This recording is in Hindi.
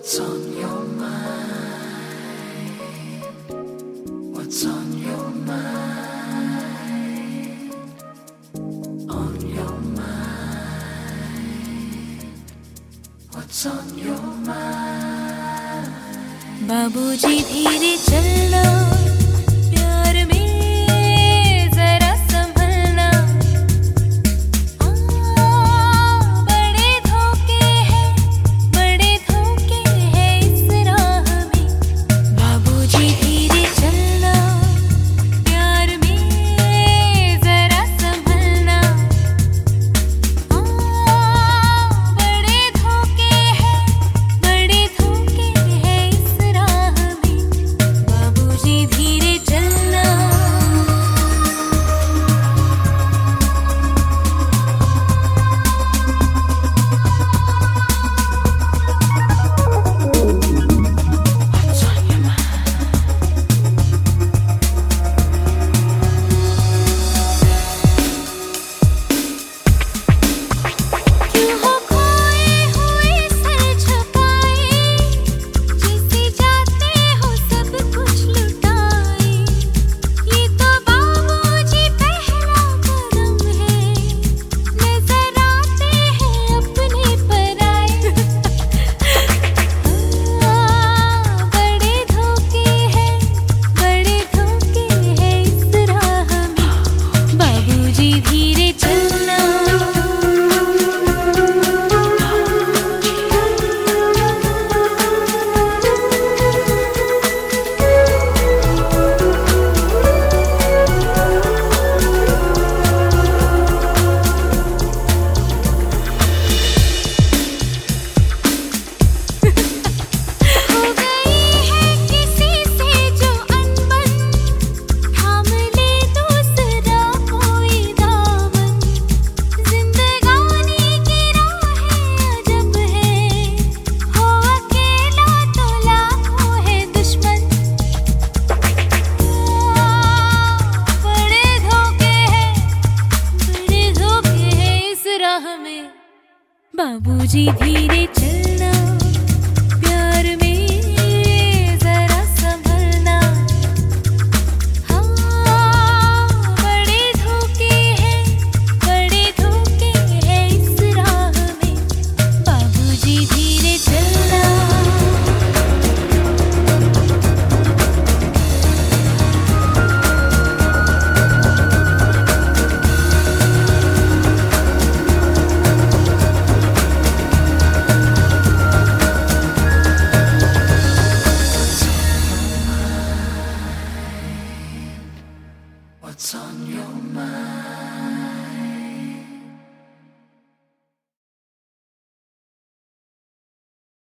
What's on your mind? What's on your mind? On your mind? What's on your mind? बाबूजी धीरे चलना, प्यार में जरा संभलना। बड़े धोखे हैं इस राह में। बाबूजी धीरे चलना, प्यार में जरा संभलना। बड़े धोखे हैं इस राह में। बाबूजी धीरे चलना। What's on your mind? क्यों हो खोए हुए सर झुकाए, जैसे जाते हो सब कुछ लुटाए। ये तो बाबूजी पहला कदम है, नजर आते हैं अपने पराए। बड़े धोखे हैं इस राह में। बाबूजी धीरे चलना। हो गई है किसी से जो अनबन, थाम ले दूसरा कोई दामन। जिंदगानी की राहें अजब है, हो अकेला तो लाखों है दुश्मन। बड़े धोखे हैं इस राह में। बाबूजी धीरे